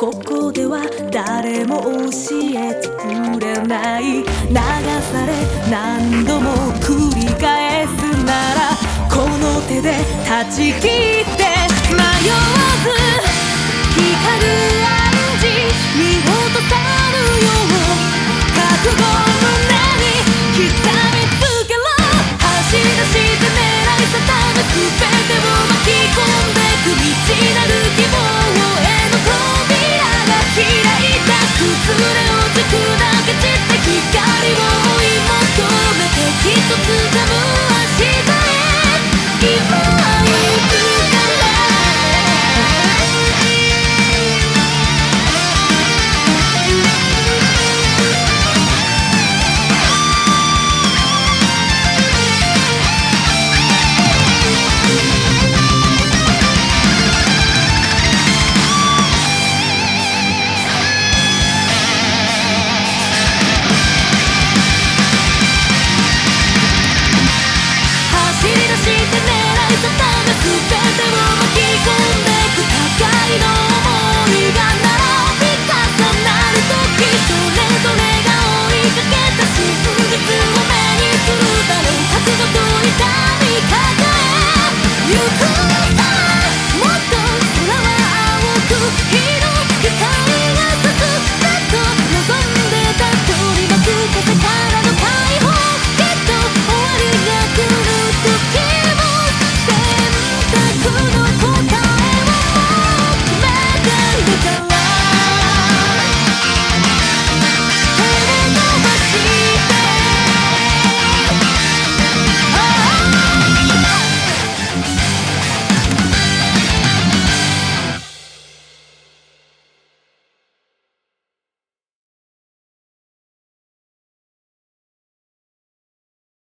ここでは誰も教えてくれない、流され何度も繰り返すならこの手で断ち切って迷わず光る暗示、見落とさぬよう覚悟胸に刻みつけろ、走り出して狙い定め全てを巻き込んでく未知なる希望への扉が開いた、崩れ落ち砕け散って光を追い求めて一つ掴む